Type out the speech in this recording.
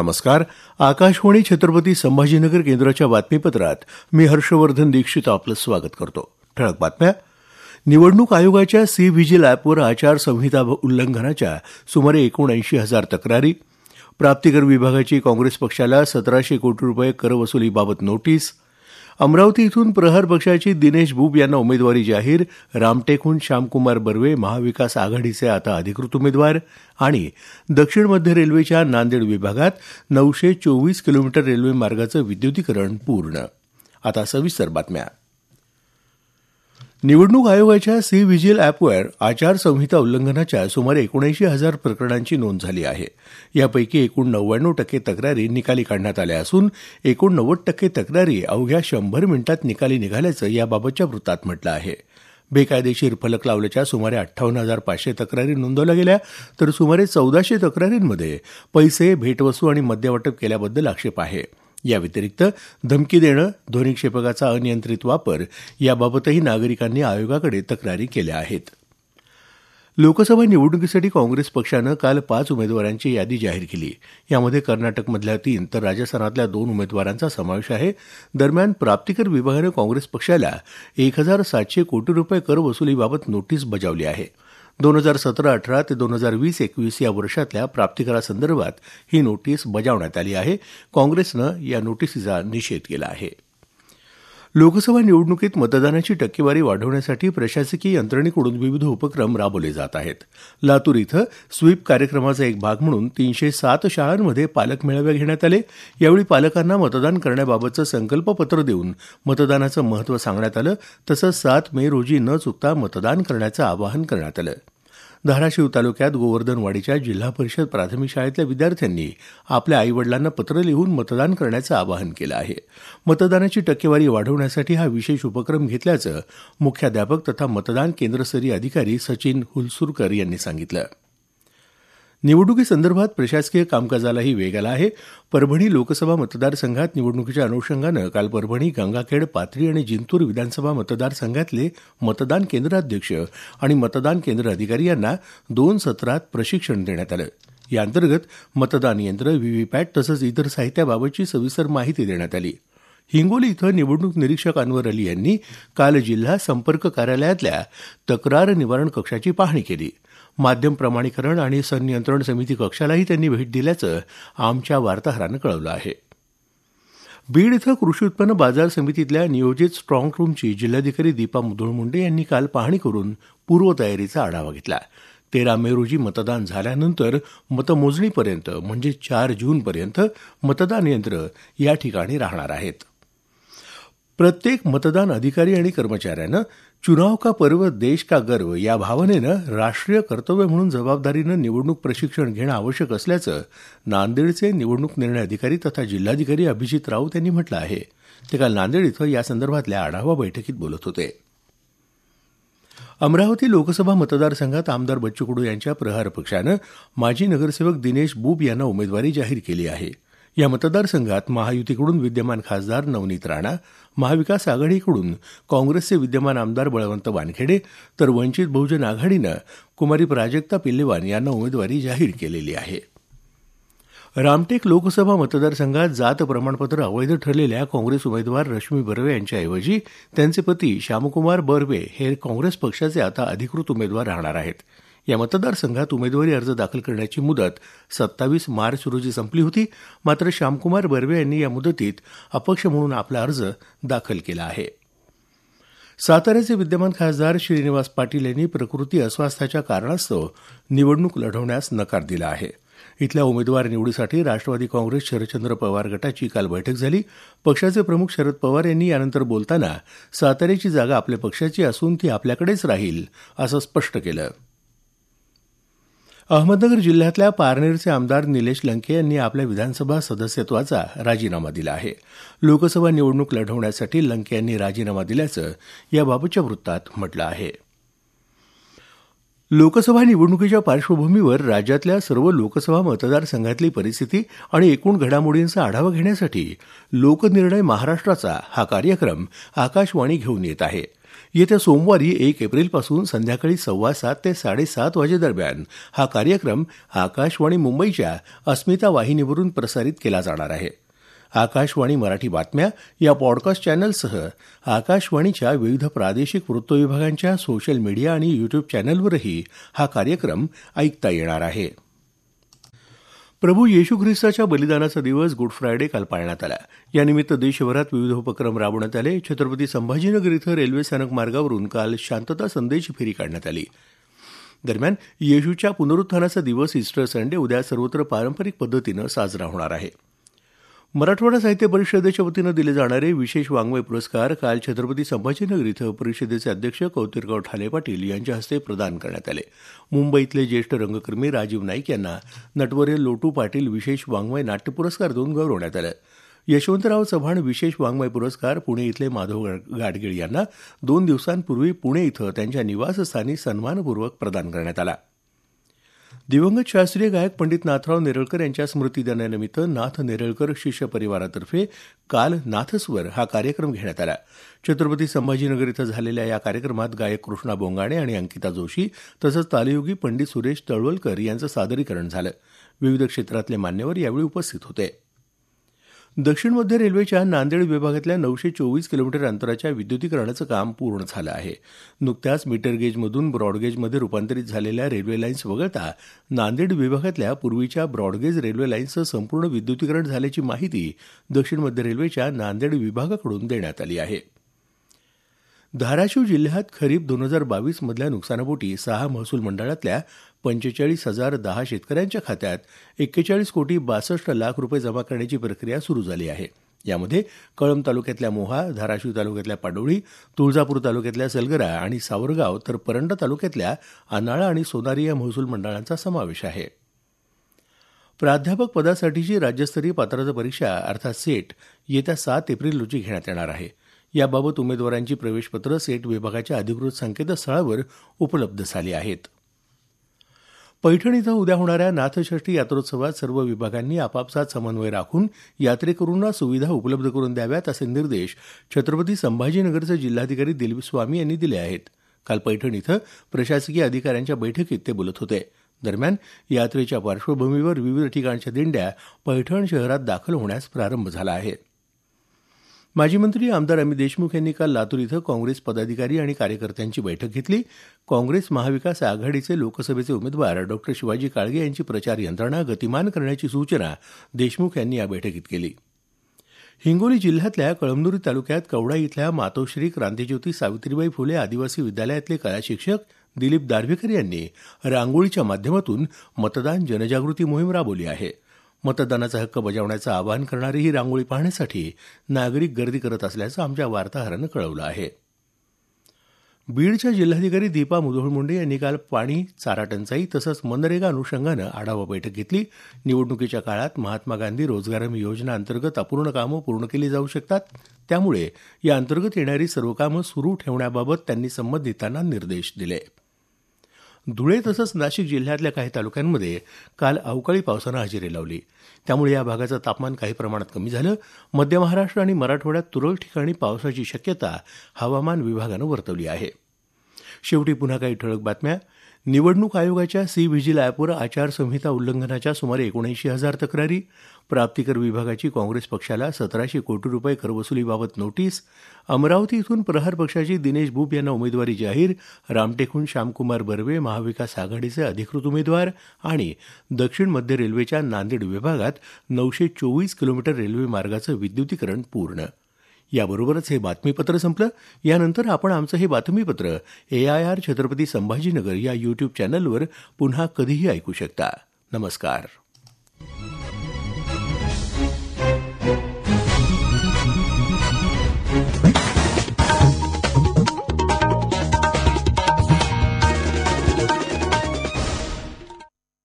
नमस्कार. आकाशवाणी छत्रपती संभाजीनगर केंद्राच्या बातमीपत्रात मी हर्षवर्धन दीक्षित आपलं स्वागत करतो. ठळक बातम्या. निवडणूक आयोगाच्या सी व्हिजिल अॅपवर आचारसंहिता उल्लंघनाच्या सुमारे 79,000 तक्रारी. प्राप्तिकर विभागाची काँग्रेस पक्षाला 1,700 कोटी रुपये करवसुलीबाबत नोटीस. अमरावती इथून प्रहार पक्षाची दिनेश बुब यांना उमेदवारी जाहीर. रामटेकहून श्यामकुमार बर्वे महाविकास आघाडीचे आता अधिकृत उमेदवार. आणि दक्षिण मध्य रेल्वेच्या नांदेड विभागात 924 किलोमीटर रेल्वे मार्गाचं विद्युतीकरण पूर्ण. आता सविस्तर बातम्या. निवडणूक आयोगाच्या सी व्हिजिल अॅपवर आचारसंहिता उल्लंघनाच्या सुमारे 79,000 प्रकरणांची नोंद झाली आहे. यापैकी एकूण 99% तक्रारी निकाली काढण्यात आल्या असून 89% तक्रारी अवघ्या 100 मिनिटात निकाली निघाल्याचं याबाबतच्या वृत्तात म्हटलं आहे. बेकायदेशीर फलक लावल्याच्या सुमारे 58,500 तक्रारी नोंदवल्या गेल्या, तर सुमारे 1,400 तक्रारींमध्ये पैसे, भेटवस्तू आणि मद्यवाटप केल्याबद्दल आक्षेप आहे. या व्यतिरिक्त धमकी देणं, ध्वनिक्षेपकाचा अनियंत्रित वापर याबाबतही नागरिकांनी आयोगाकडे तक्रारी केल्या आहेत. लोकसभा निवडणुकीसाठी काँग्रेस पक्षानं काल 5 उमेदवारांची यादी जाहीर केली. यामध्ये कर्नाटकमधल्या 3 तर राजस्थानातल्या 2 उमेदवारांचा समावेश आहे. दरम्यान प्राप्तिकर विभागानं काँग्रेस पक्षाला 1,700 कोटी रुपये कर वसुलीबाबत नोटीस बजावली आहे. 2017-18 ते 2020-21 या वर्षातल्या प्राप्तिकरासंदर्भात ही नोटीस बजावण्यात आली आहे. काँग्रेसनं या नोटीसीचा निषेध केला आहे. लोकसभा निवडणुकीत मतदानाची टक्केवारी वाढवण्यासाठी प्रशासकीय यंत्रणेकडून विविध उपक्रम राबवले जात आहेत. लातूर इथं स्वीप कार्यक्रमाचा एक भाग म्हणून 307 शाळांमध्ये पालक मेळावे घेण्यात आले. यावेळी पालकांना मतदान करण्याबाबतचं संकल्पपत्र देऊन मतदानाचं महत्त्व सांगण्यात आलं. तसंच 7 मे रोजी न चुकता मतदान करण्याचं आवाहन करण्यात आलं. धाराशिव तालुक्यात गोवर्धनवाडीच्या जिल्हा परिषद प्राथमिक शाळेतल्या विद्यार्थ्यांनी आपल्या आईवडिलांना पत्र लिहून मतदान करण्याचं आवाहन केलं आहे. मतदानाची टक्केवारी वाढवण्यासाठी हा विशेष उपक्रम घेतल्याचं मुख्याध्यापक तथा मतदान केंद्रस्तरीय अधिकारी सचिन हुलसुरकर यांनी सांगितलं. निवडणुकीसंदर्भात प्रशासकीय कामकाजालाही वेग आला आहे. परभणी लोकसभा मतदारसंघात निवडणुकीच्या अनुषंगानं काल परभणी, गंगाखेड, पाथरी आणि जिंतूर विधानसभा मतदारसंघातले मतदान केंद्राध्यक्ष आणि मतदान केंद्र अधिकारी यांना 2 सत्रात प्रशिक्षण देण्यात आलं. याअंतर्गत मतदान यंत्र, व्हीव्हीपॅट तसंच इतर साहित्याबाबतची सविस्तर माहिती देण्यात आली. हिंगोली इथं निवडणूक निरीक्षक अनवर अली यांनी काल जिल्हा संपर्क कार्यालयातल्या तक्रार निवारण कक्षाची पाहणी केली. माध्यम प्रमाणीकरण आणि संनियंत्रण समिती कक्षालाही त्यांनी भेट दिल्याचं आमच्या वार्ताहरानं कळवलं आहे. बीड इथं कृषी उत्पन्न बाजार समितीतल्या नियोजित स्ट्रॉंग रूमची जिल्हाधिकारी दीपा मुधोळ मुंडे यांनी काल पाहणी करून पूर्वतयारीचा आढावा घेतला. 13 मे रोजी मतदान झाल्यानंतर मतमोजणीपर्यंत म्हणजे 4 जूनपर्यंत मतदान यंत्र या ठिकाणी राहणार आहेत. प्रत्येक मतदान अधिकारी आणि कर्मचाऱ्यानं चुनाव का पर्व देश का गर्व या भावनेनं राष्ट्रीय कर्तव्य म्हणून जबाबदारीनं निवडणूक प्रशिक्षण घेणं आवश्यक असल्याचं नांदेडचे निवडणूक निर्णय अधिकारी तथा जिल्हाधिकारी अभिजित राऊत यांनी म्हटलं आहे. ते काल नांदेड इथं यासंदर्भातल्या आढावा बैठकीत बोलत होते. अमरावती लोकसभा मतदारसंघात आमदार बच्चू कडू यांच्या प्रहार पक्षानं माजी नगरसेवक दिनेश बुब यांना उमेदवारी जाहीर केली आहे. या मतदारसंघात महायुतीकडून विद्यमान खासदार नवनीत राणा, महाविकास आघाडीकडून काँग्रेसचे विद्यमान आमदार बळवंत वानखेडे तर वंचित बहुजन आघाडीनं कुमारी प्राजक्ता पिल्लेवान यांना उमेदवारी जाहीर केलेली आहे. रामटेक लोकसभा मतदारसंघात जात प्रमाणपत्र अवैध ठरलेल्या काँग्रेस उमेदवार रश्मी बर्वे यांच्याऐवजी त्यांचे पती श्यामकुमार बर्वे हे काँग्रेस पक्षाचे आता अधिकृत उमेदवार राहणार आहेत. या मतदारसंघात उमेदवारी अर्ज दाखल करण्याची मुदत 27 मार्च रोजी संपली होती. मात्र श्यामकुमार बर्वे यांनी या मुदतीत अपक्ष म्हणून आपला अर्ज दाखल केला आहे. साताऱ्याचे विद्यमान खासदार श्रीनिवास पाटील यांनी प्रकृती अस्वास्थ्याच्या कारणास्तव निवडणूक लढवण्यास नकार दिला आहे. इथल्या उमेदवार निवडीसाठी राष्ट्रवादी काँग्रेस शरदचंद्र पवार गटाची काल बैठक झाली. पक्षाचे प्रमुख शरद पवार यांनी यानंतर बोलताना साताऱ्याची जागा आपल्या पक्षाची असून ती आपल्याकडेच राहील असं स्पष्ट केलं. अहमदनगर जिल्ह्यातल्या पारनेरचे आमदार निलेश लंके यांनी आपल्या विधानसभा सदस्यत्वाचा राजीनामा दिला आहे. लोकसभा निवडणूक लढवण्यासाठी लंके यांनी राजीनामा दिल्याचं याबाबतच्या वृत्तात म्हटलं आहे. लोकसभा निवडणुकीच्या पार्श्वभूमीवर राज्यातल्या सर्व लोकसभा मतदारसंघातली परिस्थिती आणि एकूण घडामोडींचा आढावा घेण्यासाठी लोकनिर्णय महाराष्ट्राचा हा कार्यक्रम आकाशवाणी घेऊन येत आहे. येत्या सोमवारी 1 एप्रिलपासून संध्याकाळी 7:15 ते 7:30 वाजेदरम्यान हा कार्यक्रम आकाशवाणी मुंबईच्या अस्मिता वाहिनीवरून प्रसारित केला जाणार आहे. आकाशवाणी मराठी बातम्या या पॉडकास्ट चॅनलसह आकाशवाणीच्या विविध प्रादेशिक वृत्तविभागांच्या सोशल मीडिया आणि युट्यूब चॅनलवरही हा कार्यक्रम ऐकता येणार आहे. प्रभू येशू ख्रिस्ताच्या बलिदानाचा दिवस गुड फ्रायडे काल पाळण्यात आला. यानिमित्त देशभरात विविध उपक्रम राबवण्यात आले. छत्रपती संभाजीनगर इथं रेल्वे स्थानक मार्गावरून काल शांतता संदेश फेरी काढण्यात आली. दरम्यान येशूच्या पुनरुत्थानाचा दिवस ईस्टर संडे उद्या सर्वत्र पारंपरिक पद्धतीनं साजरा होणार आहे. मराठवाडा साहित्य परिषदेच्या वतीनं दिले जाणारे विशेष वाङ्मय पुरस्कार काल छत्रपती संभाजीनगर इथं परिषदेचे अध्यक्ष कौतिकराव ठाले पाटील यांच्या हस्ते प्रदान करण्यात आले. मुंबईतले ज्येष्ठ रंगकर्मी राजीव नाईक यांना नटवर्य लोटू पाटील विशेष वाङ्मय नाट्य पुरस्कार देऊन गौरवण्यात आलं. यशवंतराव चव्हाण विशेष वाङ्मय पुरस्कार पुणे इथले माधव गाडगीळ यांना 2 दिवसांपूर्वी पुणे इथं त्यांच्या निवासस्थानी सन्मानपूर्वक प्रदान करण्यात आला. दिवंगत शास्त्रीय गायक पंडित नाथराव नेरळकर यांच्या स्मृतिदिनानिमित्त नाथ नेरळकर शिष्य परिवारातर्फे काल नाथस्वर हा कार्यक्रम घेण्यात आला. छत्रपती संभाजीनगर इथं झालेल्या या कार्यक्रमात गायक कृष्णा बोंगाणे आणि अंकिता जोशी तसंच तालयोगी पंडित सुरेश तळवलकर यांचं सादरीकरण झालं. विविध क्षेत्रातले मान्यवर यावेळी उपस्थित होते. दक्षिण मध्य रेल्वेच्या नांदेड विभागातल्या 924 किलोमीटर अंतराच्या विद्युतीकरणाचं काम पूर्ण झालं आहे. नुकत्याच मीटर गेजमधून ब्रॉडगेजमध्ये रूपांतरित झालेल्या रेल्वे लाईन्स वगळता नांदेड विभागातल्या पूर्वीच्या ब्रॉडगेज रेल्वे लाईन्सचं संपूर्ण विद्युतीकरण झाल्याची माहिती दक्षिण मध्य रेल्वेच्या नांदेड विभागाकडून देण्यात आली आहे. धाराशिव जिल्ह्यात खरीप 2022 मधल्या नुकसानापोटी 6 महसूल मंडळातल्या 45,010 शेतकऱ्यांच्या खात्यात 41,62,62 रुपये जमा करण्याची प्रक्रिया सुरू झाली आहे. यामध्ये कळंब तालुक्यातल्या मोहा, धाराशिव तालुक्यातल्या पाडोळी, तुळजापूर तालुक्यातल्या सलगरा आणि सावरगाव तर परंडा तालुक्यातल्या अनाळा आणि सोनारी या महसूल मंडळांचा समावेश आहे. प्राध्यापक पदासाठीची राज्यस्तरीय पात्रता परीक्षा अर्थात सेट येत्या 7 एप्रिल रोजी घेण्यात येणार आहे. याबाबत उमेदवारांची प्रवेशपत्र सेट विभागाच्या अधिकृत संकेतस्थळावर उपलब्ध झाली आहेत. पैठण इथं उद्या होणाऱ्या नाथषष्ठी यात्रोत्सवात सर्व विभागांनी आपापसात समन्वय राखून यात्रेकरूंना सुविधा उपलब्ध करून द्याव्यात असे निर्देश छत्रपती संभाजीनगरचे जिल्हाधिकारी दिलीप स्वामी यांनी दिले आहेत. काल पैठण इथं प्रशासकीय अधिकाऱ्यांच्या बैठकीत ते बोलत होते. दरम्यान यात्रेच्या पार्श्वभूमीवर विविध ठिकाणच्या दिंड्या पैठण शहरात दाखल होण्यास प्रारंभ झाला आहे. माजी मंत्री आमदार अमित देशमुख यांनी काल लातूर इथं काँग्रेस पदाधिकारी आणि कार्यकर्त्यांची बैठक घेतली. काँग्रेस महाविकास आघाडीचे लोकसभेचे उमेदवार डॉ शिवाजी काळगे यांची प्रचार यंत्रणा गतिमान करण्याची सूचना देशमुख यांनी या बैठकीत केली. हिंगोली जिल्ह्यातल्या कळमनुरी तालुक्यात कवडा इथल्या मातोश्री क्रांतिज्योती सावित्रीबाई फुले आदिवासी विद्यालयातले कला शिक्षक दिलीप दारव्हेकर यांनी रांगोळीच्या माध्यमातून मतदान जनजागृती मोहीम राबवली आहे. मतदानाचा हक्क बजावण्याचं आवाहन करणारी ही रांगोळी पाहण्यासाठी नागरिक गर्दी करत असल्याचं आमच्या वार्ताहरानं कळवलं आहे. बीडच्या जिल्हाधिकारी दीपा मुधोळ मुंडे यांनी काल पाणी, चारा टंचाई तसंच मनरेगा अनुषंगानं आढावा बैठक घेतली. निवडणुकीच्या काळात महात्मा गांधी रोजगार हमी योजना अंतर्गत अपूर्ण कामं पूर्ण केली जाऊ शकतात. त्यामुळे या अंतर्गत येणारी सर्व कामं सुरू ठेवण्याबाबत त्यांनी संबंधितांना निर्देश दिले. धुळे तसंच नाशिक जिल्ह्यातल्या काही तालुक्यांमध्ये काल अवकाळी पावसानं हजेरी लावली. त्यामुळे या भागाचं तापमान काही प्रमाणात कमी झालं. मध्य महाराष्ट्र आणि मराठवाड्यात तुरळक ठिकाणी पावसाची शक्यता हवामान विभागानं वर्तवली आहे. शेवटी पुन्हा काही ठळक बातम्या. निवडणूक आयोगाच्या सी व्हिजिल अॅपवर आचारसंहिता उल्लंघनाच्या सुमारे 79,000 तक्रारी. प्राप्तिकर विभागाची काँग्रेस पक्षाला 1,700 कोटी रुपये करवसुलीबाबत नोटीस. अमरावती इथून प्रहार पक्षाची दिनेश बुब यांना उमेदवारी जाहीर. रामटेकहून श्यामकुमार बर्वे महाविकास आघाडीचे अधिकृत उमेदवार. आणि दक्षिण मध्य रेल्वेच्या नांदेड विभागात 924 किलोमीटर रेल्वे मार्गाचं विद्युतीकरण पूर्ण. याबरोबरच हे बातमीपत्र संपलं. यानंतर आपण आमचं हे बातमीपत्र AIR छत्रपती संभाजीनगर या YouTube चॅनलवर पुन्हा कधीही ऐकू शकता. नमस्कार.